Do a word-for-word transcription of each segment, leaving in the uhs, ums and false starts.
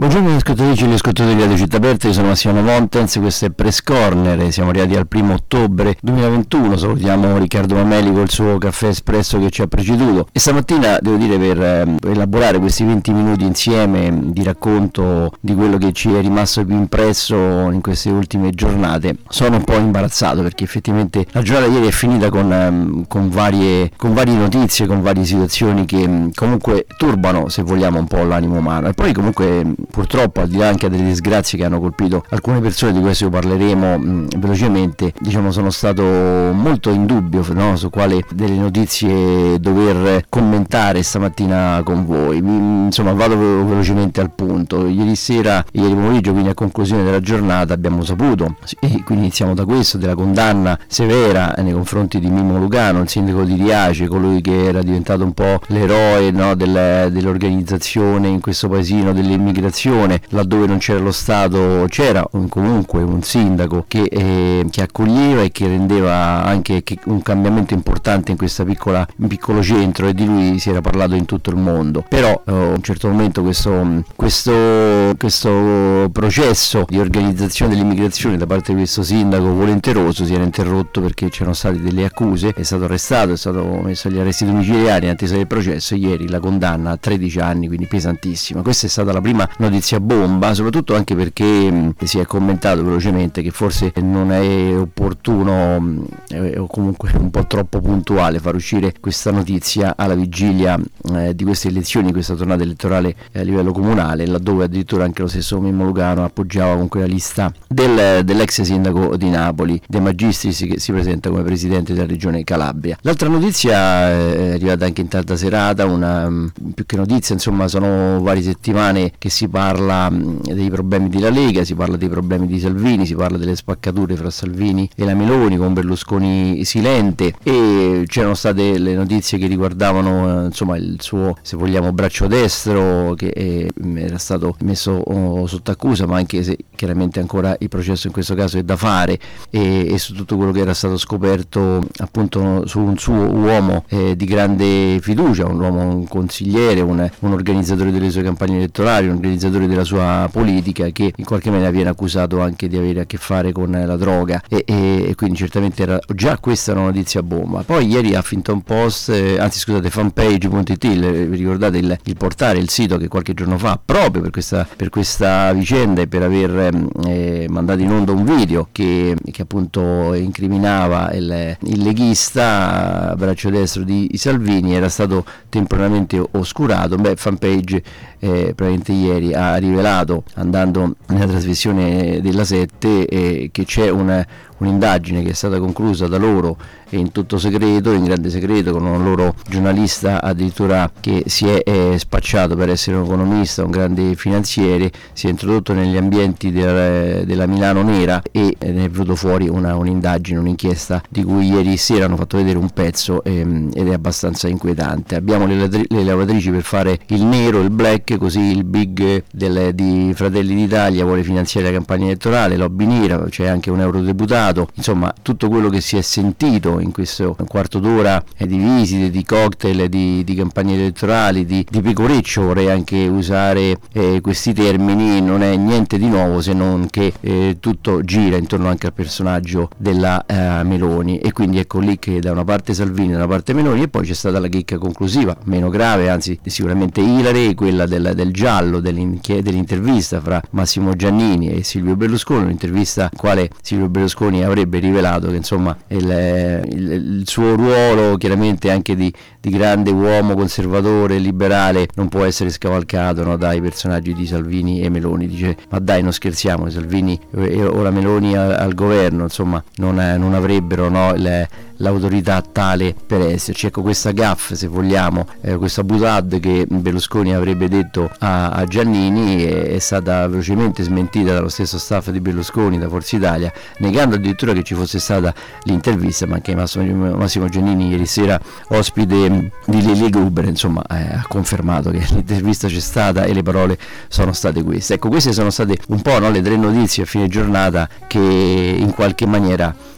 Buongiorno agli ascoltatrici e agli ascoltatori di Radio Città Aperta, io sono Massimo Montens, questo è Press Corner, siamo arrivati al primo ottobre duemilaventuno, salutiamo Riccardo Mameli col suo caffè espresso che ci ha preceduto e stamattina devo dire per eh, elaborare questi venti minuti insieme di racconto di quello che ci è rimasto più impresso in queste ultime giornate, sono un po' imbarazzato perché effettivamente la giornata ieri è finita con, eh, con, varie, con varie notizie, con varie situazioni che comunque turbano, se vogliamo, un po' l'animo umano e poi comunque purtroppo, al di là anche delle disgrazie che hanno colpito alcune persone, di questo parleremo mh, velocemente, diciamo sono stato molto in dubbio, no, su quale delle notizie dover commentare stamattina con voi. Mi, insomma vado velocemente al punto. Ieri sera, ieri pomeriggio, quindi a conclusione della giornata, abbiamo saputo, e quindi iniziamo da questo, della condanna severa nei confronti di Mimmo Lucano, il sindaco di Riace, colui che era diventato un po' l'eroe, no, del, dell'organizzazione in questo paesino dell'immigrazione, laddove non c'era lo Stato c'era un, comunque un sindaco che, eh, che accoglieva e che rendeva anche che un cambiamento importante in questa piccola in piccolo centro, e di lui si era parlato in tutto il mondo. Però eh, a un certo momento questo, questo, questo processo di organizzazione dell'immigrazione da parte di questo sindaco volenteroso si era interrotto perché c'erano state delle accuse, è stato arrestato, è stato messo agli arresti domiciliari in attesa del processo. Ieri la condanna a tredici anni, quindi pesantissima. Questa è stata la prima notizia bomba, soprattutto anche perché mh, si è commentato velocemente che forse non è opportuno mh, eh, o comunque un po' troppo puntuale far uscire questa notizia alla vigilia eh, di queste elezioni, questa tornata elettorale eh, a livello comunale, laddove addirittura anche lo stesso Mimmo Lucano appoggiava con quella lista del, dell'ex sindaco di Napoli, De Magistris, che si presenta come presidente della regione Calabria. L'altra notizia è arrivata anche in tarda serata, una più che notizia, insomma sono varie settimane che si parla dei problemi della Lega, si parla dei problemi di Salvini, si parla delle spaccature fra Salvini e la Meloni, con Berlusconi silente, e c'erano state le notizie che riguardavano insomma il suo, se vogliamo, braccio destro, che eh, era stato messo oh, sotto accusa, ma anche se chiaramente ancora il processo in questo caso è da fare, e, e su tutto quello che era stato scoperto appunto su un suo uomo eh, di grande fiducia, un uomo, un consigliere, un, un organizzatore delle sue campagne elettorali, un organizzatore della sua politica, che in qualche maniera viene accusato anche di avere a che fare con la droga, e, e, e quindi certamente era già questa una notizia bomba. Poi ieri Huffington Post, eh, anzi scusate fanpage punto it, vi ricordate il, il portale, il sito che qualche giorno fa proprio per questa, per questa vicenda e per aver eh, mandato in onda un video che, che appunto incriminava il, il leghista braccio destro di Salvini, era stato temporaneamente oscurato. Beh, fanpage eh, praticamente ieri ha rivelato, andando nella trasmissione della sette, eh, che c'è una, un'indagine che è stata conclusa da loro in tutto segreto, in grande segreto, con un loro giornalista addirittura che si è eh, spacciato per essere un economista, un grande finanziere, si è introdotto negli ambienti del, della Milano nera e eh, ne è venuto fuori una, un'indagine, un'inchiesta di cui ieri sera hanno fatto vedere un pezzo ehm, ed è abbastanza inquietante. Abbiamo le, le lavoratrici per fare il nero, il black, così il big del, di Fratelli d'Italia vuole finanziare la campagna elettorale, lobby nera, c'è anche un eurodeputato, insomma tutto quello che si è sentito in questo quarto d'ora eh, di visite, di cocktail, di, di campagne elettorali, di, di pecoreccio, vorrei anche usare eh, questi termini, non è niente di nuovo, se non che eh, tutto gira intorno anche al personaggio della eh, Meloni, e quindi ecco lì che da una parte Salvini, da una parte Meloni, e poi c'è stata la chicca conclusiva, meno grave, anzi sicuramente ilare, quella del, del giallo dell'intervista fra Massimo Giannini e Silvio Berlusconi, un'intervista in quale Silvio Berlusconi avrebbe rivelato che insomma il, il, il suo ruolo chiaramente anche di, di grande uomo conservatore, liberale, non può essere scavalcato, no, dai personaggi di Salvini e Meloni. Dice: ma dai, non scherziamo, Salvini o la Meloni al, al governo insomma non, non avrebbero, no, le, l'autorità tale per esserci. Ecco, questa gaffe, se vogliamo, eh, questa boutade che Berlusconi avrebbe detto a, a Giannini è, è stata velocemente smentita dallo stesso staff di Berlusconi, da Forza Italia, negando addirittura che ci fosse stata l'intervista, ma anche Massimo, Massimo Giannini ieri sera, ospite di Lili Gruber, insomma eh, ha confermato che l'intervista c'è stata e le parole sono state queste. Ecco, queste sono state un po', no, le tre notizie a fine giornata che in qualche maniera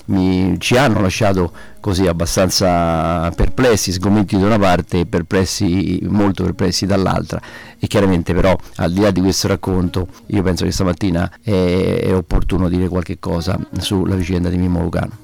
mi, ci hanno lasciato così abbastanza perplessi, sgomenti da una parte e perplessi, molto perplessi dall'altra. E chiaramente però, al di là di questo racconto, io penso che stamattina è, è opportuno dire qualche cosa sulla vicenda di Mimmo Lucano.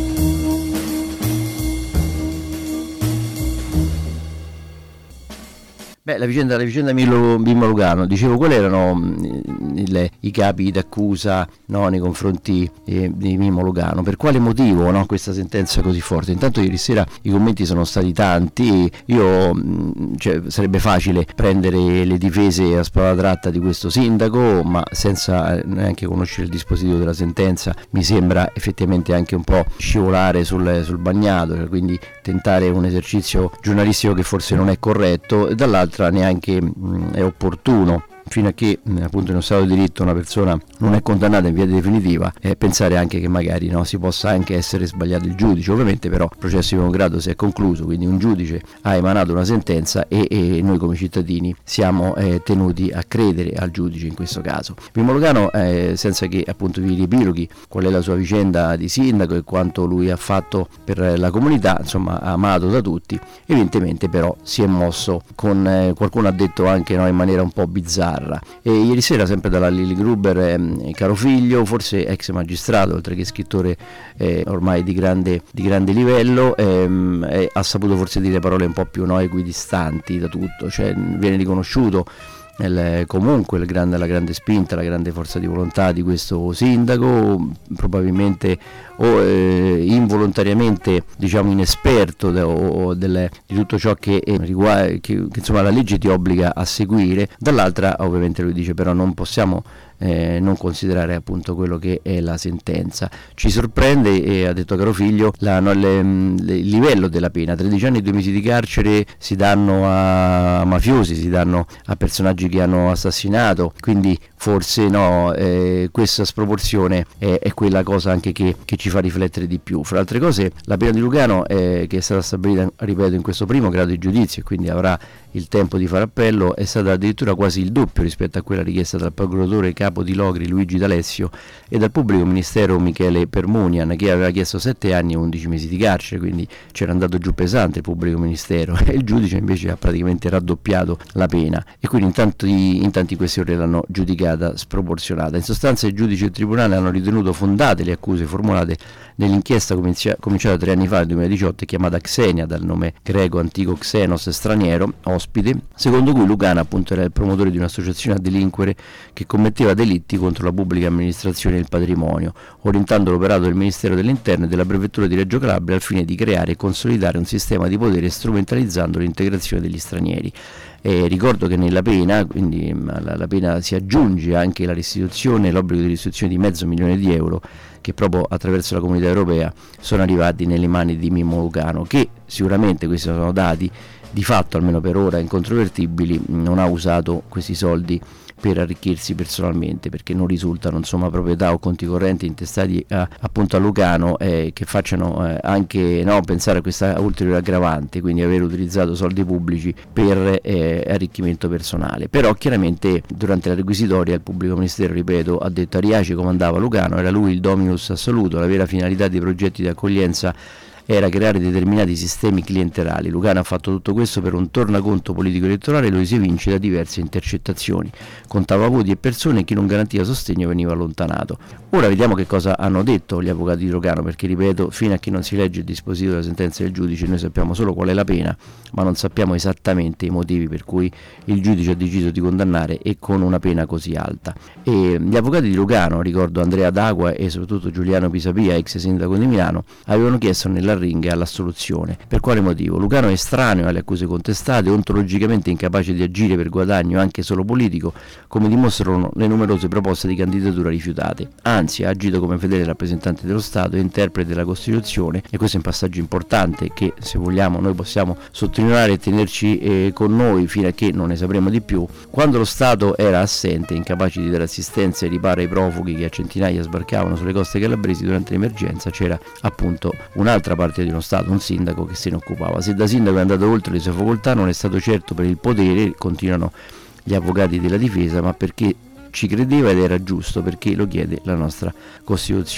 Beh, la vicenda, la vicenda Mimmo, Mimmo Lucano, dicevo, quali erano mh, il, i capi d'accusa, no, nei confronti eh, di Mimmo Lucano? Per quale motivo, no, questa sentenza così forte? Intanto ieri sera i commenti sono stati tanti, io mh, cioè, sarebbe facile prendere le difese a spada tratta di questo sindaco, ma senza neanche conoscere il dispositivo della sentenza mi sembra effettivamente anche un po' scivolare sul, sul bagnato, quindi tentare un esercizio giornalistico che forse non è corretto, e dall'altra neanche mh, è opportuno, fino a che mh, appunto in uno stato di diritto una persona non è condannata in via definitiva, e eh, pensare anche che magari, no, si possa anche essere sbagliato il giudice. Ovviamente però il processo di primo grado si è concluso, quindi un giudice ha emanato una sentenza e, e noi come cittadini siamo eh, tenuti a credere al giudice in questo caso. Mimmo Lucano, eh, senza che appunto vi riepiloghi qual è la sua vicenda di sindaco e quanto lui ha fatto per la comunità, insomma amato da tutti, evidentemente però si è mosso con, eh, qualcuno ha detto anche, no, in maniera un po' bizzarra. E ieri sera, sempre dalla Lili Gruber, eh, caro figlio, forse ex magistrato, oltre che scrittore eh, ormai di grande, di grande livello, ehm, eh, ha saputo forse dire parole un po' più, no, equidistanti da tutto, cioè viene riconosciuto il, comunque il grande, la grande spinta, la grande forza di volontà di questo sindaco, probabilmente o eh, involontariamente, diciamo, inesperto de, o, delle, di tutto ciò che, eh, riguarda, che, che insomma la legge ti obbliga a seguire. Dall'altra ovviamente lui dice però non possiamo Eh, non considerare appunto quello che è la sentenza. Ci sorprende, e ha detto caro figlio, la, no, le, le, il livello della pena. Tredici anni e due mesi di carcere si danno a mafiosi, si danno a personaggi che hanno assassinato, quindi forse no, eh, questa sproporzione è, è quella cosa anche che, che ci fa riflettere di più. Fra altre cose, la pena di Lucano, eh, che è stata stabilita, ripeto, in questo primo grado di giudizio, e quindi avrà il tempo di fare appello, è stata addirittura quasi il doppio rispetto a quella richiesta dal procuratore capo di Logri Luigi D'Alessio e dal pubblico ministero Michele Permunian, che aveva chiesto sette anni e undici mesi di carcere, quindi c'era andato giù pesante il pubblico ministero, e il giudice invece ha praticamente raddoppiato la pena, e quindi in tanti, in tanti questioni l'hanno giudicata sproporzionata. In sostanza il giudice e il tribunale hanno ritenuto fondate le accuse formulate nell'inchiesta comincia, cominciata tre anni fa, nel duemiladiciotto, chiamata Xenia, dal nome greco antico Xenos, straniero, ospite, secondo cui Lucano appunto era il promotore di un'associazione a delinquere che commetteva delitti contro la pubblica amministrazione e il patrimonio, orientando l'operato del Ministero dell'Interno e della Prefettura di Reggio Calabria al fine di creare e consolidare un sistema di potere strumentalizzando l'integrazione degli stranieri. Eh, ricordo che nella pena, quindi la, la pena si aggiunge anche la restituzione, l'obbligo di restituzione di mezzo milione di euro che proprio attraverso la Comunità Europea sono arrivati nelle mani di Mimmo Lucano, che sicuramente, questi sono dati di fatto, almeno per ora incontrovertibili, non ha usato questi soldi per arricchirsi personalmente, perché non risultano insomma proprietà o conti correnti intestati a, appunto a Lucano eh, che facciano eh, anche, no, pensare a questa ulteriore aggravante, quindi aver utilizzato soldi pubblici per eh, arricchimento personale. Però chiaramente durante la requisitoria il pubblico ministero, ripeto, ha detto a Riaci comandava Lucano, era lui il dominus assoluto, la vera finalità dei progetti di accoglienza era creare determinati sistemi clientelari. Lucano ha fatto tutto questo per un tornaconto politico elettorale, lo si evince da diverse intercettazioni. Contava voti e persone, chi non garantiva sostegno veniva allontanato. Ora vediamo che cosa hanno detto gli avvocati di Lucano, perché ripeto, fino a che non si legge il dispositivo della sentenza del giudice noi sappiamo solo qual è la pena, ma non sappiamo esattamente i motivi per cui il giudice ha deciso di condannare e con una pena così alta. E gli avvocati di Lucano, ricordo Andrea D'Aqua e soprattutto Giuliano Pisapia, ex sindaco di Milano, avevano chiesto nella ringa all'assoluzione. Per quale motivo? Lucano è estraneo alle accuse contestate, ontologicamente incapace di agire per guadagno anche solo politico, come dimostrano le numerose proposte di candidatura rifiutate. Anzi, ha agito come fedele rappresentante dello Stato e interprete della Costituzione, e questo è un passaggio importante che, se vogliamo, noi possiamo sottolineare e tenerci eh, con noi fino a che non ne sapremo di più. Quando lo Stato era assente, incapace di dare assistenza e riparo ai profughi che a centinaia sbarcavano sulle coste calabresi durante l'emergenza, c'era appunto un'altra parte di uno Stato, un sindaco che se ne occupava. Se da sindaco è andato oltre le sue facoltà non è stato certo per il potere, continuano gli avvocati della difesa, ma perché ci credeva ed era giusto, perché lo chiede la nostra Costituzione.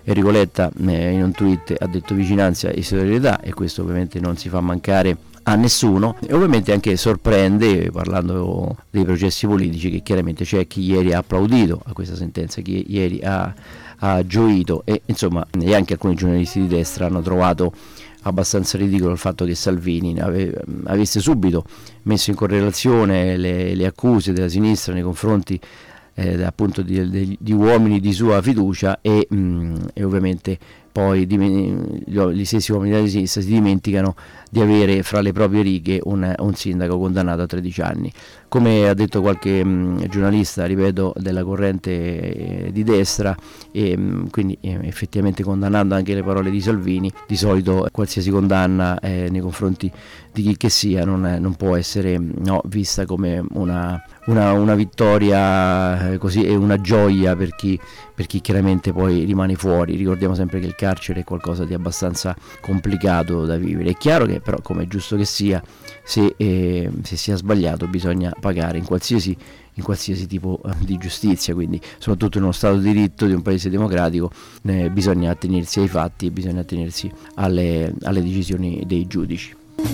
Enrico Letta eh, in un tweet ha detto vicinanza e solidarietà, e questo ovviamente non si fa mancare a nessuno, e ovviamente anche sorprende, parlando dei processi politici, che chiaramente c'è chi ieri ha applaudito a questa sentenza, chi ieri ha, ha gioito, e insomma e anche alcuni giornalisti di destra hanno trovato abbastanza ridicolo il fatto che Salvini ave, avesse subito messo in correlazione le, le accuse della sinistra nei confronti eh, appunto di, di, di uomini di sua fiducia, e, mh, e ovviamente poi gli stessi uomini della sinistra si dimenticano di avere fra le proprie righe un, un sindaco condannato a tredici anni. Come ha detto qualche mh, giornalista, ripeto, della corrente eh, di destra, e mh, quindi eh, effettivamente condannando anche le parole di Salvini, di solito qualsiasi condanna eh, nei confronti di chi che sia non, è, non può essere no, vista come una, una, una vittoria eh, così, e una gioia per chi, per chi chiaramente poi rimane fuori. Ricordiamo sempre che il carcere è qualcosa di abbastanza complicato da vivere. È chiaro che però, come è giusto che sia, se, eh, se si è sbagliato bisogna pagare in qualsiasi, in qualsiasi tipo di giustizia, quindi soprattutto in uno Stato di diritto di un paese democratico eh, bisogna attenersi ai fatti e bisogna attenersi alle, alle decisioni dei giudici.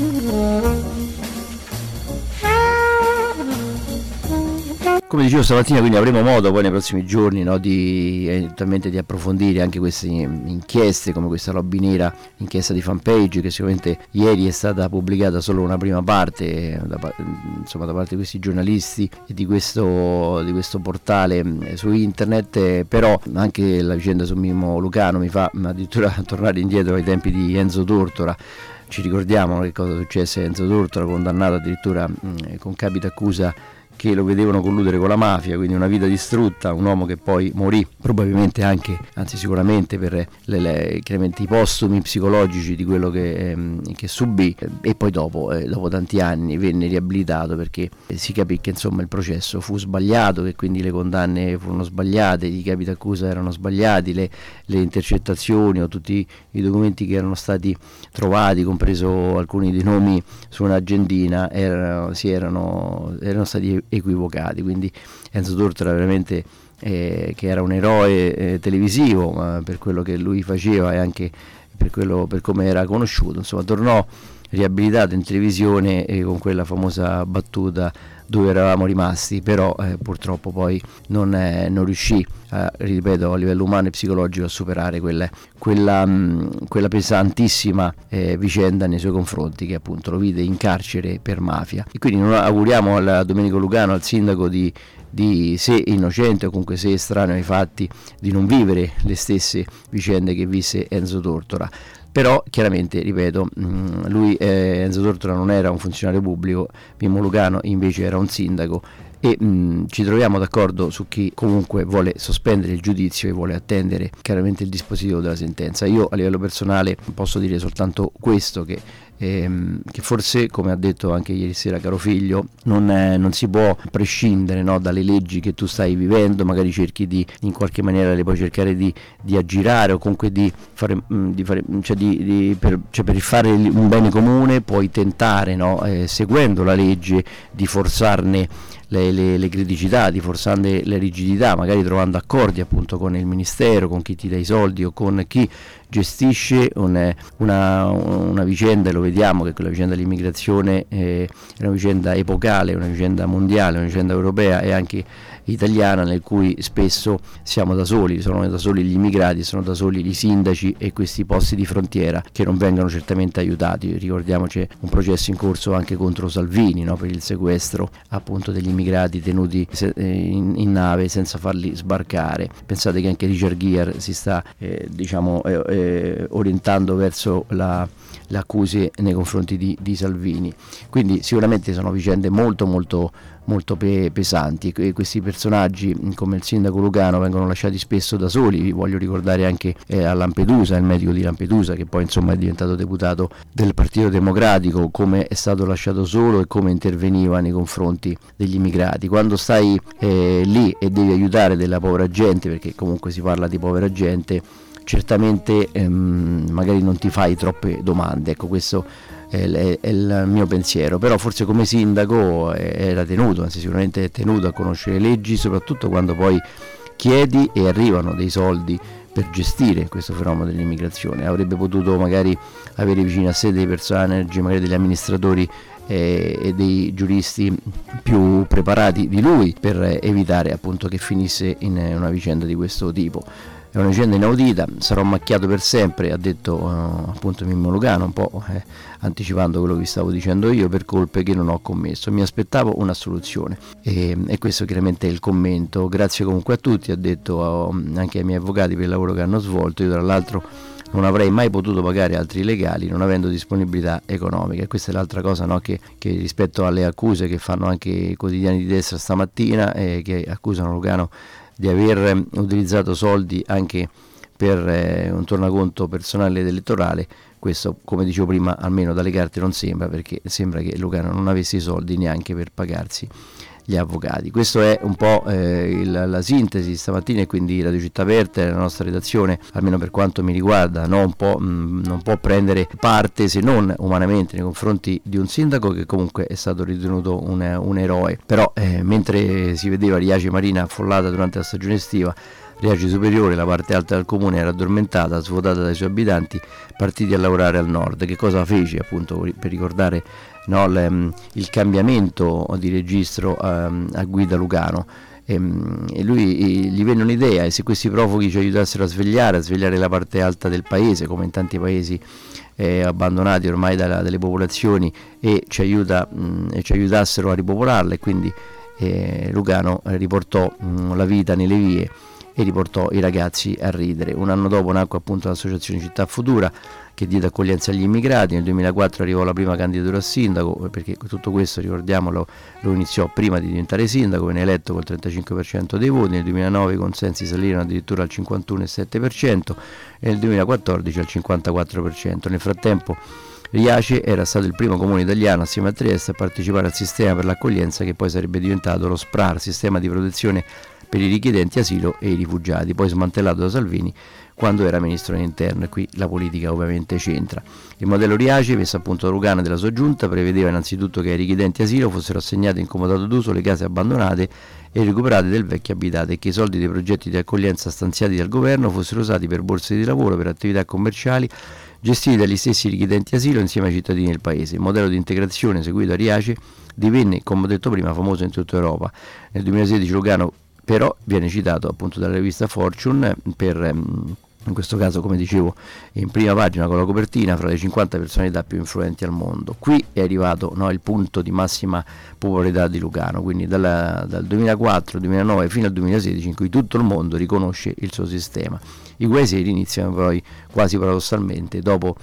Come dicevo stamattina, quindi avremo modo poi nei prossimi giorni no, di, eventualmente di approfondire anche queste inchieste, come questa lobby nera, inchiesta di Fanpage, che sicuramente ieri è stata pubblicata solo una prima parte da, insomma, da parte di questi giornalisti e di questo, di questo portale su internet, eh, però anche la vicenda su Mimmo Lucano mi fa addirittura tornare indietro ai tempi di Enzo Tortora. Ci ricordiamo che cosa successe a Enzo Tortora, condannato addirittura mh, con capi d'accusa che lo vedevano colludere con la mafia, quindi una vita distrutta, un uomo che poi morì probabilmente anche, anzi sicuramente per le, le, chiaramente i postumi psicologici di quello che, ehm, che subì, e poi dopo, eh, dopo tanti anni venne riabilitato perché si capì che insomma il processo fu sbagliato, che quindi le condanne furono sbagliate, i capi d'accusa erano sbagliati, le, le intercettazioni o tutti i documenti che erano stati trovati, compreso alcuni dei nomi su un'agendina, erano, si erano, erano stati equivocati. Quindi Enzo Tortora veramente eh, che era un eroe eh, televisivo, ma per quello che lui faceva e anche per quello, per come era conosciuto, insomma tornò riabilitato in televisione e con quella famosa battuta dove eravamo rimasti, però eh, purtroppo poi non, eh, non riuscì, eh, ripeto, a livello umano e psicologico a superare quella, quella, mh, quella pesantissima eh, vicenda nei suoi confronti, che appunto lo vide in carcere per mafia. E quindi noi auguriamo a Domenico Lucano, al sindaco, di, di se innocente o comunque se estraneo ai fatti, di non vivere le stesse vicende che visse Enzo Tortora. Però chiaramente, ripeto, lui eh, Enzo Tortora non era un funzionario pubblico, Mimmo Lucano invece era un sindaco, e mh, ci troviamo d'accordo su chi comunque vuole sospendere il giudizio e vuole attendere chiaramente il dispositivo della sentenza. Io a livello personale posso dire soltanto questo, che Ehm, che forse, come ha detto anche ieri sera caro figlio, non, è, non si può prescindere no, dalle leggi che tu stai vivendo, magari cerchi di in qualche maniera le puoi cercare di, di aggirare o comunque di fare, mh, di fare cioè, di, di, per, cioè per fare un bene comune puoi tentare no, eh, seguendo la legge di forzarne Le, le, le criticità, di forzarne le rigidità, magari trovando accordi appunto con il ministero, con chi ti dà i soldi o con chi gestisce un, una, una vicenda, e lo vediamo che quella vicenda dell'immigrazione eh, è una vicenda epocale, una vicenda mondiale, una vicenda europea e anche italiana, nel cui spesso siamo da soli, sono da soli gli immigrati, sono da soli i sindaci e questi posti di frontiera che non vengono certamente aiutati. Ricordiamoci un processo in corso anche contro Salvini no, per il sequestro appunto degli immigrati tenuti in, in nave senza farli sbarcare. Pensate che anche Richard Gere si sta eh, diciamo eh, eh, orientando verso la, le accuse nei confronti di, di Salvini, quindi sicuramente sono vicende molto molto molto pe- pesanti, e questi personaggi come il sindaco Lucano vengono lasciati spesso da soli. Vi voglio ricordare anche eh, a Lampedusa, il medico di Lampedusa, che poi insomma è diventato deputato del Partito Democratico, come è stato lasciato solo e come interveniva nei confronti degli immigrati. Quando stai eh, lì e devi aiutare della povera gente, perché comunque si parla di povera gente, certamente ehm, magari non ti fai troppe domande. Ecco, questo è, è, è il mio pensiero. Però forse come sindaco era tenuto, anzi sicuramente è tenuto a conoscere le leggi, soprattutto quando poi chiedi e arrivano dei soldi per gestire questo fenomeno dell'immigrazione. Avrebbe potuto magari avere vicino a sé dei personaggi, magari degli amministratori eh, e dei giuristi più preparati di lui, per evitare appunto che finisse in una vicenda di questo tipo. È una vicenda inaudita, sarò macchiato per sempre, ha detto uh, appunto Mimmo Lucano, un po' eh, anticipando quello che vi stavo dicendo io, per colpe che non ho commesso. Mi aspettavo una soluzione e, e questo chiaramente è il commento. Grazie comunque a tutti, ha detto uh, anche ai miei avvocati per il lavoro che hanno svolto. Io tra l'altro non avrei mai potuto pagare altri legali non avendo disponibilità economica. E questa è l'altra cosa, no, che, che rispetto alle accuse che fanno anche i quotidiani di destra stamattina, eh, che accusano Lucano di aver utilizzato soldi anche per eh, un tornaconto personale ed elettorale. Questo, come dicevo prima, almeno dalle carte non sembra, perché sembra che Lucano non avesse i soldi neanche per pagarsi gli avvocati. Questo è un po' eh, il, la sintesi stamattina, e quindi Radio Città Aperta, la nostra redazione, almeno per quanto mi riguarda, no, un po', mh, non può prendere parte, se non umanamente, nei confronti di un sindaco che comunque è stato ritenuto un, un eroe. Però eh, mentre si vedeva Riace Marina affollata durante la stagione estiva, Riace Superiore, la parte alta del comune, era addormentata, svuotata dai suoi abitanti, partiti a lavorare al nord. Che cosa fece, appunto, per ricordare, no, il, il cambiamento di registro um, a guida Lucano? E, e lui e gli venne un'idea: e se questi profughi ci aiutassero a svegliare, a svegliare la parte alta del paese, come in tanti paesi eh, abbandonati ormai dalla, dalle popolazioni, e ci, aiuta, mh, e ci aiutassero a ripopolarle, e quindi eh, Lucano riportò mh, la vita nelle vie e riportò i ragazzi a ridere. Un anno dopo nacque appunto l'associazione Città Futura, che diede accoglienza agli immigrati. Nel duemilaquattro arrivò la prima candidatura a sindaco, perché tutto questo, ricordiamolo, lo iniziò prima di diventare sindaco. Venne eletto col trentacinque per cento dei voti. Nel duemilanove i consensi salirono addirittura al cinquantuno virgola sette per cento e nel duemilaquattordici al cinquantaquattro per cento. Nel frattempo Riace era stato il primo comune italiano, assieme a Trieste, a partecipare al sistema per l'accoglienza, che poi sarebbe diventato lo SPRAR, sistema di protezione per i richiedenti asilo e i rifugiati, poi smantellato da Salvini quando era ministro dell'interno, e qui la politica ovviamente c'entra. Il modello Riace, messo a punto da Lucano e della sua giunta, prevedeva innanzitutto che ai richiedenti asilo fossero assegnate in comodato d'uso le case abbandonate e recuperate del vecchio abitato, e che i soldi dei progetti di accoglienza stanziati dal governo fossero usati per borse di lavoro, per attività commerciali gestiti dagli stessi richiedenti asilo insieme ai cittadini del paese. Il modello di integrazione seguito a Riace divenne, come ho detto prima, famoso in tutta Europa. Nel duemilasedici Lucano però viene citato appunto dalla rivista Fortune per, in questo caso, come dicevo, in prima pagina con la copertina, fra le cinquanta personalità più influenti al mondo. Qui è arrivato, no, il punto di massima popolarità di Lucano, quindi dalla, dal duemilaquattro duemilanove fino al duemilasedici, in cui tutto il mondo riconosce il suo sistema. I guai seri iniziano poi quasi paradossalmente dopo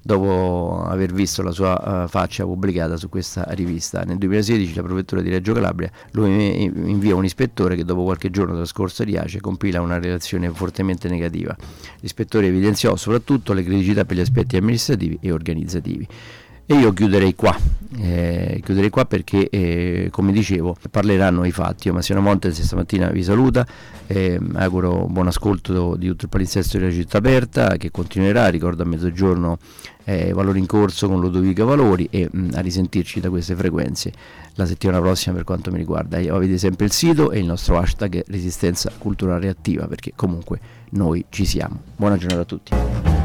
dopo aver visto la sua uh, faccia pubblicata su questa rivista. Nel duemilasedici la prefettura di Reggio Calabria lo invia un ispettore che, dopo qualche giorno trascorso a Riace, compila una relazione fortemente negativa. L'ispettore evidenziò soprattutto le criticità per gli aspetti amministrativi e organizzativi. E io chiuderei qua, eh, chiuderei qua perché, eh, come dicevo, parleranno i fatti. Io, Massimo Montez, stamattina vi saluta, eh, auguro buon ascolto di tutto il palinsesto della Città Aperta, che continuerà. Ricordo a mezzogiorno eh, Valori in Corso con Ludovica Valori, e mh, a risentirci da queste frequenze la settimana prossima per quanto mi riguarda. Io, avete sempre il sito e il nostro hashtag Resistenza Culturale Attiva, perché comunque noi ci siamo. Buona giornata a tutti.